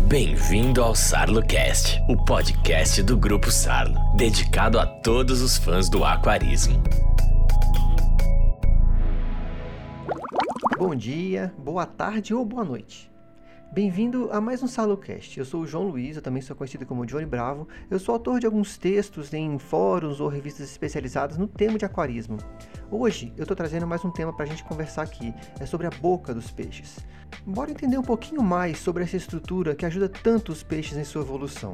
Bem-vindo ao SarloCast, o podcast do Grupo Sarlo, dedicado a todos os fãs do aquarismo. Bom dia, boa tarde ou boa noite. Bem-vindo a mais um SarloCast. Eu sou o João Luiz, eu também sou conhecido como Johnny Bravo. Eu sou autor de alguns textos em fóruns ou revistas especializadas no tema de aquarismo. Hoje eu estou trazendo mais um tema para a gente conversar aqui, é sobre a boca dos peixes. Bora entender um pouquinho mais sobre essa estrutura que ajuda tanto os peixes em sua evolução.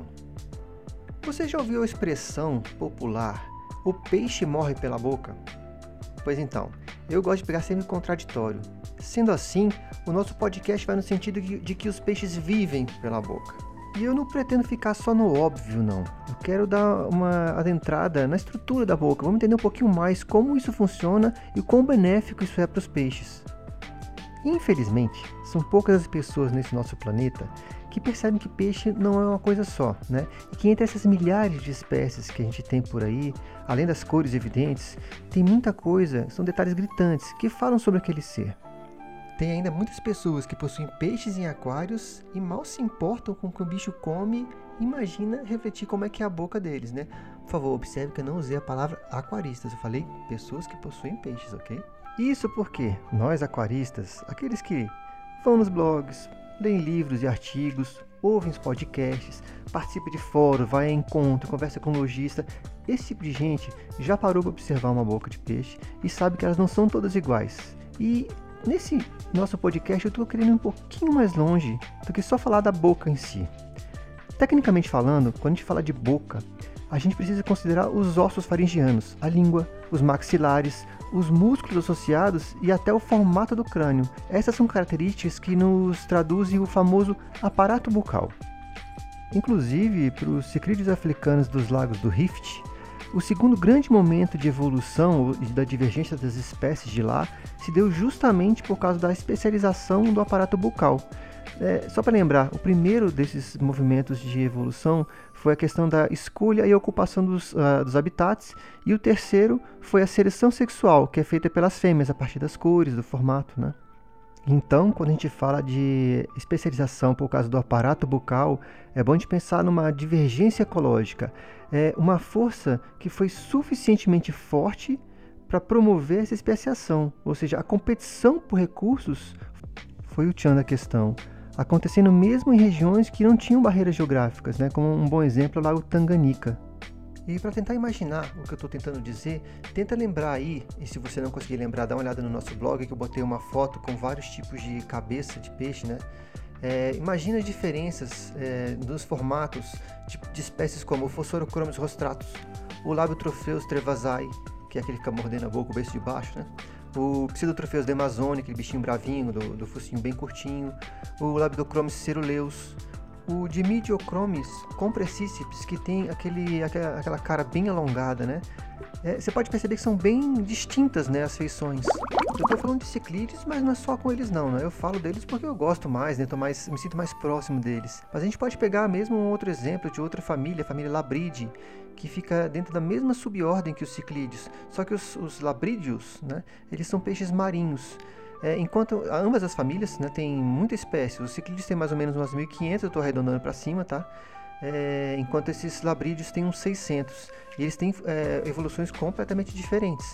Você já ouviu a expressão popular, o peixe morre pela boca? Pois então, eu gosto de pegar sempre contraditório. Sendo assim, o nosso podcast vai no sentido de que os peixes vivem pela boca. E eu não pretendo ficar só no óbvio, não. Eu quero dar uma adentrada na estrutura da boca. Vamos entender um pouquinho mais como isso funciona e quão benéfico isso é para os peixes. Infelizmente, são poucas as pessoas nesse nosso planeta que percebem que peixe não é uma coisa só, né? E que entre essas milhares de espécies que a gente tem por aí, além das cores evidentes, tem muita coisa, são detalhes gritantes que falam sobre aquele ser. Tem ainda muitas pessoas que possuem peixes em aquários e mal se importam com o que o bicho come. Imagina refletir como é que é a boca deles, né? Por favor, observe que eu não usei a palavra aquaristas, eu falei pessoas que possuem peixes, ok? Isso porque nós aquaristas, aqueles que vão nos blogs, leem livros e artigos, ouvem os podcasts, participa de fórum, vai a encontro, conversa com lojista, esse tipo de gente já parou para observar uma boca de peixe e sabe que elas não são todas iguais. E nesse nosso podcast eu estou querendo ir um pouquinho mais longe do que só falar da boca em si. Tecnicamente falando, quando a gente fala de boca, a gente precisa considerar os ossos faringianos, a língua, os maxilares, os músculos associados e até o formato do crânio. Essas são características que nos traduzem o famoso aparato bucal. Inclusive, para os cicrídeos africanos dos lagos do Rift, o segundo grande momento de evolução e da divergência das espécies de lá se deu justamente por causa da especialização do aparato bucal. Só para lembrar, o primeiro desses movimentos de evolução foi a questão da escolha e ocupação dos habitats, e o terceiro foi a seleção sexual, que é feita pelas fêmeas a partir das cores, do formato, né? Então, quando a gente fala de especialização por causa do aparato bucal, é bom a gente pensar numa divergência ecológica, uma força que foi suficientemente forte para promover essa especiação, ou seja, a competição por recursos foi o tchan da questão, acontecendo mesmo em regiões que não tinham barreiras geográficas, né, como um bom exemplo é o Lago Tanganica. E para tentar imaginar o que eu estou tentando dizer, tenta lembrar aí, e se você não conseguir lembrar, dá uma olhada no nosso blog que eu botei uma foto com vários tipos de cabeça de peixe, né? Imagina as diferenças dos formatos de espécies como o Phosphorochromys rostratus, o Labiotropheus trevasai, que é aquele que fica mordendo a boca, o beiço de baixo, né? O Pseudotropheus demazoni, aquele bichinho bravinho, do focinho bem curtinho, o Labidochromys ceruleus, o Dimidiochromys compressíceps, que tem aquela cara bem alongada, né? Você pode perceber que são bem distintas, né, as feições. Eu estou falando de ciclídeos, mas não é só com eles não, né? Eu falo deles porque eu gosto mais, né? Me sinto mais próximo deles. Mas a gente pode pegar mesmo um outro exemplo de outra família, a família Labridae, que fica dentro da mesma subordem que os ciclídeos. Só que os labrídeos, né, eles são peixes marinhos. Enquanto ambas as famílias, né, têm muita espécie. Os ciclídeos têm mais ou menos umas 1.500, eu estou arredondando para cima, tá? Enquanto esses labrídeos têm uns 600. E eles têm evoluções completamente diferentes.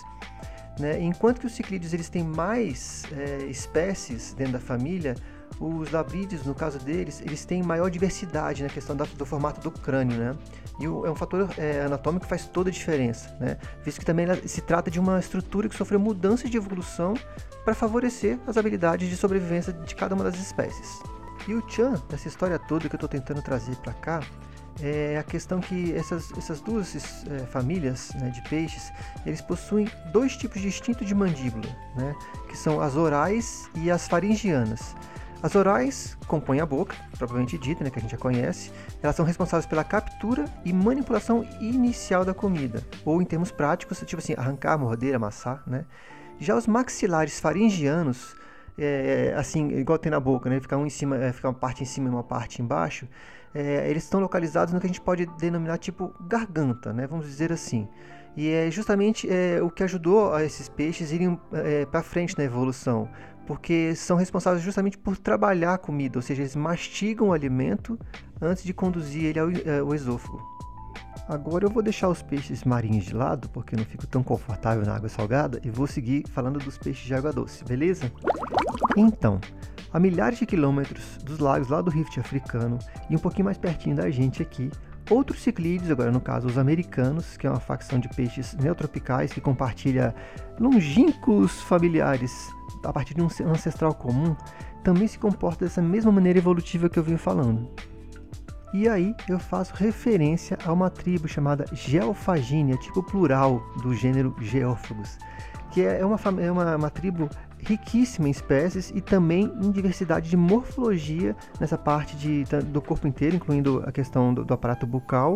Né? Enquanto que os ciclídeos eles têm mais espécies dentro da família, os labrídeos, no caso deles, eles têm maior diversidade na questão do formato do crânio, né? E é um fator anatômico que faz toda a diferença, né? Visto que também se trata de uma estrutura que sofreu mudanças de evolução para favorecer as habilidades de sobrevivência de cada uma das espécies. E o tchan dessa história toda que eu estou tentando trazer para cá é a questão que essas duas famílias, né, de peixes, eles possuem dois tipos distintos de mandíbula, né, que são as orais e as faringianas. As orais compõem a boca, propriamente dita, né, que a gente já conhece. Elas são responsáveis pela captura e manipulação inicial da comida, ou em termos práticos, tipo assim, arrancar, morder, amassar, né. Já os maxilares faringianos, assim, igual tem na boca, né, fica uma parte em cima e uma parte embaixo, eles estão localizados no que a gente pode denominar tipo garganta, né, vamos dizer assim. E é justamente o que ajudou a esses peixes irem para frente na evolução, porque são responsáveis justamente por trabalhar a comida, ou seja, eles mastigam o alimento antes de conduzir ele ao esôfago. Agora eu vou deixar os peixes marinhos de lado, porque eu não fico tão confortável na água salgada, e vou seguir falando dos peixes de água doce, beleza? Então, a milhares de quilômetros dos lagos lá do Rift Africano e um pouquinho mais pertinho da gente aqui, outros ciclídeos, agora no caso os americanos, que é uma facção de peixes neotropicais que compartilha longínquos familiares a partir de um ancestral comum, também se comporta dessa mesma maneira evolutiva que eu vim falando. E aí eu faço referência a uma tribo chamada Geophaginia, tipo plural do gênero Geófagos, que é uma tribo riquíssima em espécies e também em diversidade de morfologia nessa parte do corpo inteiro, incluindo a questão do aparato bucal,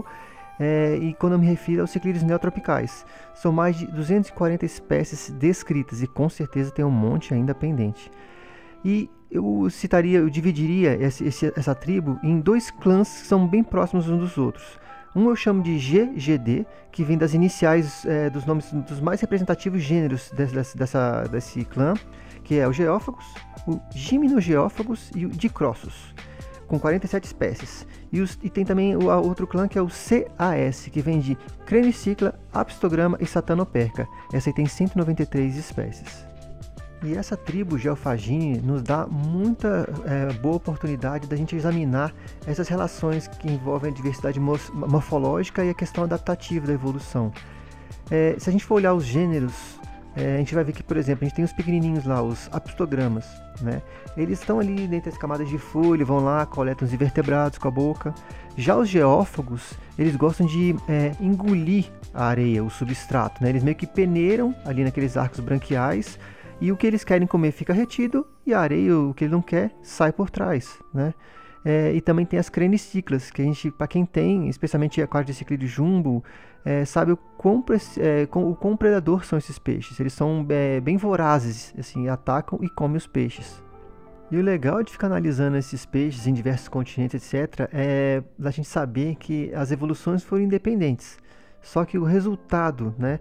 e quando eu me refiro aos ciclídeos neotropicais. São mais de 240 espécies descritas e com certeza tem um monte ainda pendente. E eu dividiria essa tribo em dois clãs que são bem próximos uns dos outros. Um eu chamo de GGD, que vem das iniciais dos nomes dos mais representativos gêneros desse clã, que é o Geófagos, o Gymnogeófagos e o Dicrossus, com 47 espécies. E tem também o outro clã que é o CAS, que vem de Crenicicla, Apistograma e Satanoperca. Essa aí tem 193 espécies. E essa tribo Geophaginia nos dá muita boa oportunidade da gente examinar essas relações que envolvem a diversidade morfológica e a questão adaptativa da evolução. Se a gente for olhar os gêneros, a gente vai ver que, por exemplo, a gente tem os pequenininhos lá, os apistogramas, né? Eles estão ali dentro das camadas de folha, vão lá, coletam os invertebrados com a boca. Já os geófagos, eles gostam de engolir a areia, o substrato, né? Eles meio que peneiram ali naqueles arcos branquiais, e o que eles querem comer fica retido, e a areia, o que ele não quer, sai por trás, né? E também tem as creniciclas, que a gente, para quem tem, especialmente aquário de ciclídeo jumbo, sabe o quão predador são esses peixes. Eles são bem vorazes, assim, atacam e comem os peixes. E o legal de ficar analisando esses peixes em diversos continentes, etc., é a gente saber que as evoluções foram independentes. Só que o resultado, né,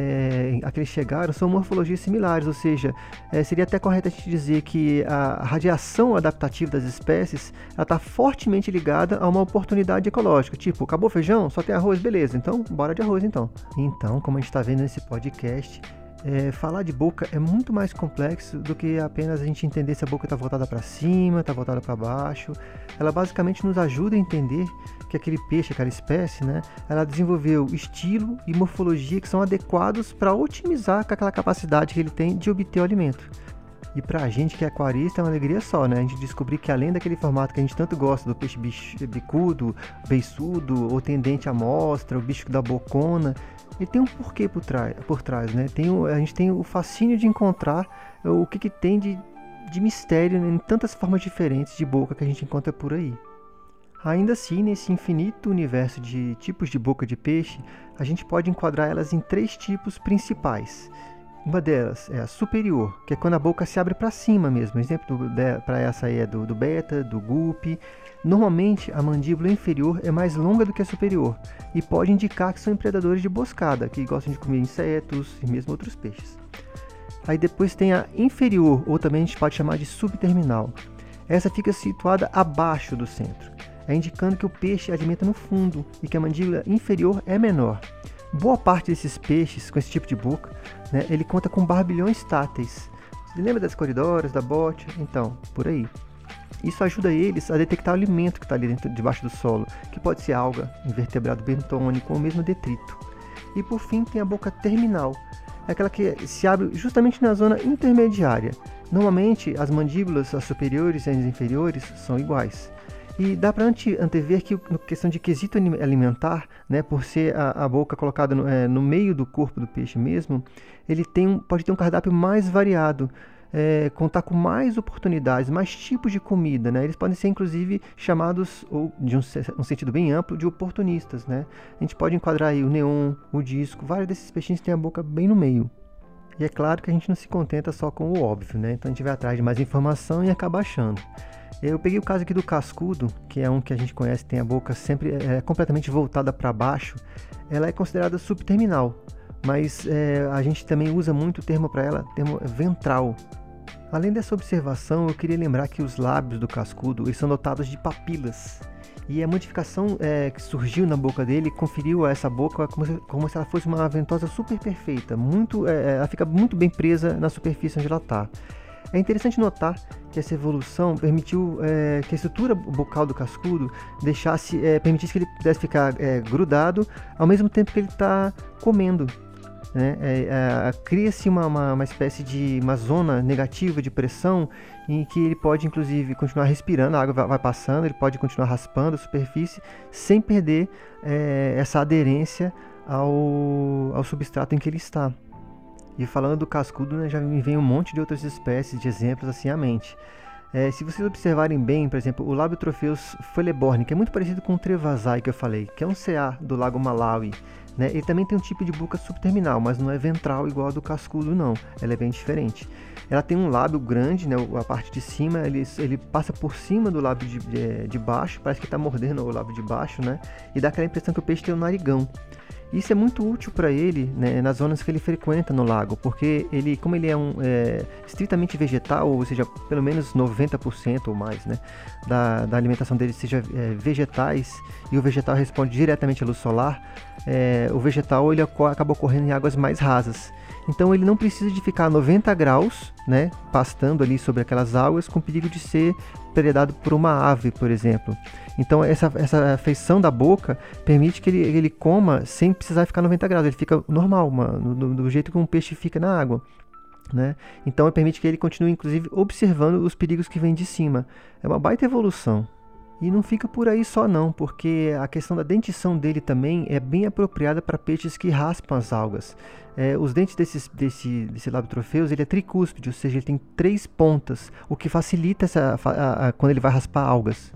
a que eles chegaram são morfologias similares, ou seja, seria até correto a gente dizer que a radiação adaptativa das espécies está fortemente ligada a uma oportunidade ecológica. Tipo, acabou o feijão? Só tem arroz? Beleza, então bora de arroz então. Então, como a gente está vendo nesse podcast, falar de boca é muito mais complexo do que apenas a gente entender se a boca está voltada para cima, está voltada para baixo. Ela basicamente nos ajuda a entender que aquele peixe, aquela espécie, né, ela desenvolveu estilo e morfologia que são adequados para otimizar aquela capacidade que ele tem de obter o alimento. E para a gente que é aquarista é uma alegria só, né? A gente descobrir que além daquele formato que a gente tanto gosta, do peixe bicudo, beiçudo ou tendente à mostra, o bicho da bocona, ele tem um porquê por trás, né? A gente tem o fascínio de encontrar o que tem de mistério em tantas formas diferentes de boca que a gente encontra por aí. Ainda assim, nesse infinito universo de tipos de boca de peixe, a gente pode enquadrar elas em 3 tipos principais. Uma delas é a superior, que é quando a boca se abre para cima mesmo. O exemplo para essa aí é do beta, do guppy. Normalmente, a mandíbula inferior é mais longa do que a superior e pode indicar que são predadores de boscada, que gostam de comer insetos e mesmo outros peixes. Aí depois tem a inferior, ou também a gente pode chamar de subterminal. Essa fica situada abaixo do centro, indicando que o peixe alimenta no fundo e que a mandíbula inferior é menor. Boa parte desses peixes com esse tipo de boca, né, ele conta com barbilhões táteis. Você lembra das coridoras, da bote? Então, por aí. Isso ajuda eles a detectar o alimento que está ali debaixo do solo, que pode ser alga, invertebrado bentônico ou mesmo detrito. E por fim tem a boca terminal, é aquela que se abre justamente na zona intermediária. Normalmente as mandíbulas, as superiores e as inferiores, são iguais. E dá para antever que, na questão de quesito alimentar, né, por ser a boca colocada no meio do corpo do peixe mesmo, ele pode ter um cardápio mais variado, contar com mais oportunidades, mais tipos de comida, né? Eles podem ser inclusive chamados, ou de um sentido bem amplo, de oportunistas, né? A gente pode enquadrar aí o neon, o disco, vários desses peixinhos têm a boca bem no meio. E é claro que a gente não se contenta só com o óbvio, né? Então a gente vai atrás de mais informação e acaba achando. Eu peguei o caso aqui do cascudo, que é um que a gente conhece, tem a boca sempre completamente voltada para baixo. Ela é considerada subterminal, mas a gente também usa muito o termo para ela, termo ventral. Além dessa observação, eu queria lembrar que os lábios do cascudo eles são dotados de papilas. E a modificação que surgiu na boca dele conferiu a essa boca como se ela fosse uma ventosa super perfeita. Ela fica muito bem presa na superfície onde ela está. É interessante notar que essa evolução permitiu que a estrutura bucal do cascudo permitisse que ele pudesse ficar grudado ao mesmo tempo que ele está comendo. Né? Cria-se uma espécie de uma zona negativa de pressão em que ele pode inclusive continuar respirando, a água vai passando, ele pode continuar raspando a superfície sem perder essa aderência ao substrato em que ele está. E falando do cascudo, né, já me vem um monte de outras espécies de exemplos assim à mente. Se vocês observarem bem, por exemplo, o Labiotropheus feleborni, que é muito parecido com o Trevasai que eu falei, que é um CA do lago Malawi, né? Ele também tem um tipo de boca subterminal, mas não é ventral igual a do cascudo não, ela é bem diferente. Ela tem um lábio grande, né? A parte de cima, ele passa por cima do lábio de baixo, parece que está mordendo o lábio de baixo, né? E dá aquela impressão que o peixe tem um narigão. Isso é muito útil para ele, né, nas zonas que ele frequenta no lago, porque como ele é estritamente vegetal, ou seja, pelo menos 90% ou mais, né, da alimentação dele seja vegetais, e o vegetal responde diretamente à luz solar, o vegetal ele acaba ocorrendo em águas mais rasas. Então ele não precisa de ficar a 90 graus, né, pastando ali sobre aquelas águas com perigo de ser predado por uma ave, por exemplo. Então essa feição da boca permite que ele coma sem precisar ficar 90 graus, ele fica normal, do jeito que um peixe fica na água. Né? Então permite que ele continue inclusive observando os perigos que vêm de cima. É uma baita evolução. E não fica por aí só não, porque a questão da dentição dele também é bem apropriada para peixes que raspam as algas. Os dentes desse Labiotropheus, ele é tricúspide, ou seja, ele tem 3 pontas, o que facilita quando ele vai raspar algas.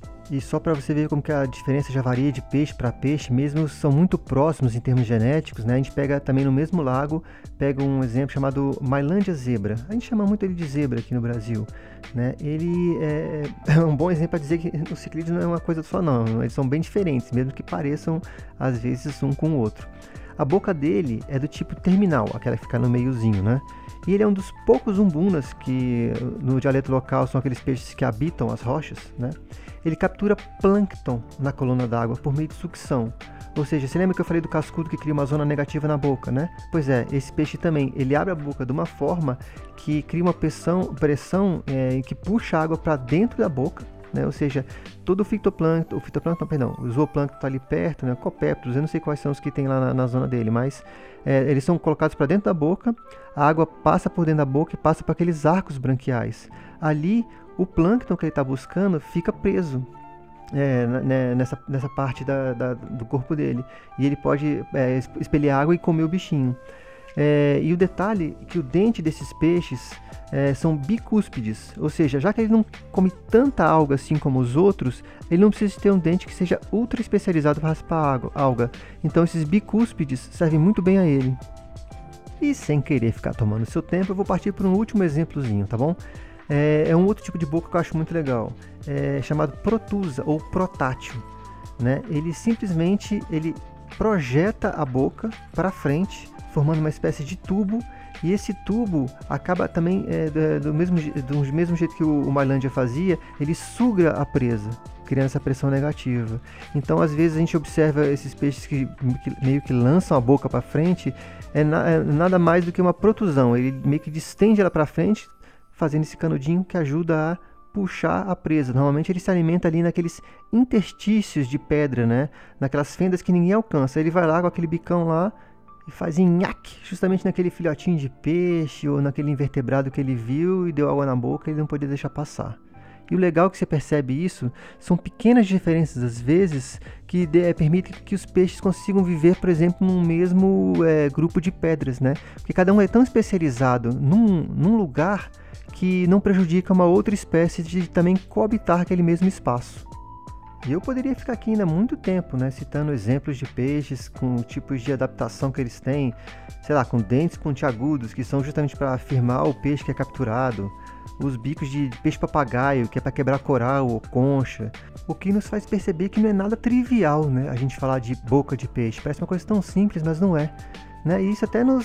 E só para você ver como que a diferença já varia de peixe para peixe, mesmo são muito próximos em termos genéticos, né? A gente pega também no mesmo lago, pega um exemplo chamado Mailandia zebra. A gente chama muito ele de zebra aqui no Brasil, né? Ele é um bom exemplo para dizer que o ciclídeo não é uma coisa só não, eles são bem diferentes, mesmo que pareçam às vezes um com o outro. A boca dele é do tipo terminal, aquela que fica no meiozinho, né? E ele é um dos poucos umbunas que no dialeto local são aqueles peixes que habitam as rochas, né? Ele captura plâncton na coluna d'água por meio de sucção. Ou seja, você lembra que eu falei do cascudo que cria uma zona negativa na boca, né? Pois é, esse peixe também, ele abre a boca de uma forma que cria uma pressão que puxa a água para dentro da boca, né? Ou seja, todo o zooplâncton está ali perto, né? Copépteros, eu não sei quais são os que tem lá na zona dele, mas eles são colocados para dentro da boca, a água passa por dentro da boca e passa para aqueles arcos branquiais. Ali, o plâncton que ele está buscando fica preso nessa parte do corpo dele. E ele pode expelir água e comer o bichinho. E o detalhe é que o dente desses peixes são bicúspides, ou seja, já que ele não come tanta alga assim como os outros, ele não precisa ter um dente que seja ultra especializado para raspar alga. Então esses bicúspides servem muito bem a ele. E sem querer ficar tomando seu tempo, eu vou partir para um último exemplozinho, tá bom? É um outro tipo de boca que eu acho muito legal, chamado protusa ou protátil, né? Ele simplesmente projeta a boca para frente, formando uma espécie de tubo, e esse tubo acaba também do mesmo jeito que o Mailandia fazia, ele suga a presa, criando essa pressão negativa. Então às vezes a gente observa esses peixes que meio que lançam a boca para frente, nada mais do que uma protusão, ele meio que distende ela para frente, fazendo esse canudinho que ajuda a puxar a presa. Normalmente ele se alimenta ali naqueles interstícios de pedra, né? Naquelas fendas que ninguém alcança. Ele vai lá com aquele bicão lá e faz nhaque, justamente naquele filhotinho de peixe ou naquele invertebrado que ele viu e deu água na boca e ele não podia deixar passar. E o legal que você percebe isso são pequenas diferenças às vezes que permitem que os peixes consigam viver, por exemplo, num mesmo grupo de pedras, né? Porque cada um é tão especializado num lugar que não prejudica uma outra espécie de também coabitar aquele mesmo espaço. E eu poderia ficar aqui ainda muito tempo, né, citando exemplos de peixes com tipos de adaptação que eles têm, sei lá, com dentes pontiagudos, que são justamente para afirmar o peixe que é capturado, os bicos de peixe-papagaio, que é para quebrar coral ou concha, o que nos faz perceber que não é nada trivial, né, a gente falar de boca de peixe. Parece uma coisa tão simples, mas não é. Né? E isso até nos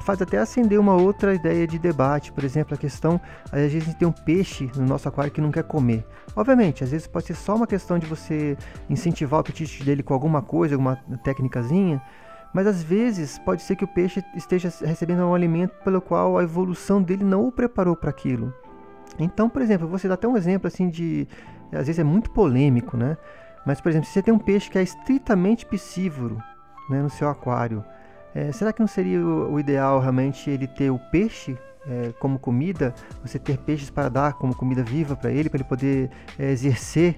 faz até acender uma outra ideia de debate. Por exemplo, a questão, às vezes a gente tem um peixe no nosso aquário que não quer comer. Obviamente, às vezes pode ser só uma questão de você incentivar o apetite dele com alguma coisa, alguma técnicazinha, mas às vezes pode ser que o peixe esteja recebendo um alimento pelo qual a evolução dele não o preparou para aquilo. Então, por exemplo, eu vou dar até um exemplo assim de... Às vezes é muito polêmico, né? Mas, por exemplo, se você tem um peixe que é estritamente piscívoro, né, no seu aquário, será que não seria o ideal realmente ele ter o peixe como comida? Você ter peixes para dar como comida viva para ele poder exercer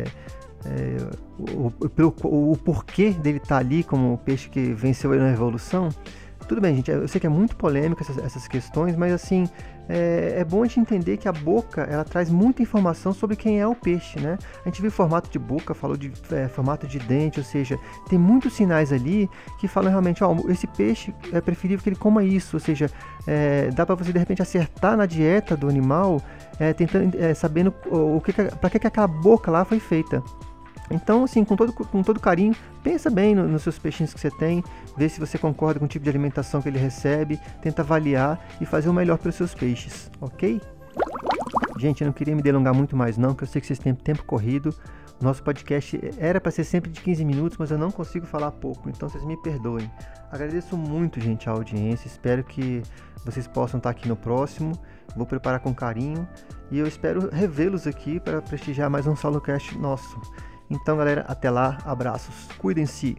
o porquê dele estar ali como peixe que venceu na evolução? Tudo bem, gente, eu sei que é muito polêmico essas questões, mas assim, é bom a gente entender que a boca, ela traz muita informação sobre quem é o peixe, né? A gente viu formato de boca, falou de formato de dente, ou seja, tem muitos sinais ali que falam realmente, esse peixe é preferível que ele coma isso, ou seja, dá para você de repente acertar na dieta do animal, sabendo para que aquela boca lá foi feita. Então, assim, com todo carinho, pensa bem nos seus peixinhos que você tem, vê se você concorda com o tipo de alimentação que ele recebe, tenta avaliar e fazer o melhor pelos seus peixes, ok? Gente, eu não queria me delongar muito mais não, porque eu sei que vocês têm tempo corrido. O nosso podcast era para ser sempre de 15 minutos, mas eu não consigo falar pouco, então vocês me perdoem. Agradeço muito, gente, a audiência, espero que vocês possam estar aqui no próximo, vou preparar com carinho e eu espero revê-los aqui para prestigiar mais um SaloCast nosso. Então, galera, até lá, abraços, cuidem-se.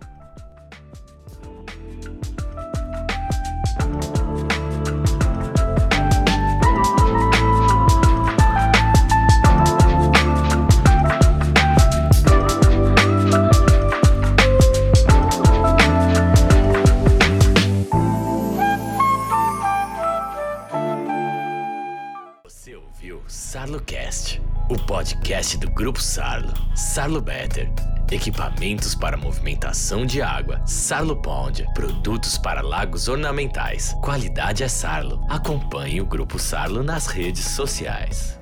Você ouviu SarloCast, o podcast do Grupo Sarlo. Sarlo Better, equipamentos para movimentação de água. Sarlo Pond, produtos para lagos ornamentais. Qualidade é Sarlo. Acompanhe o Grupo Sarlo nas redes sociais.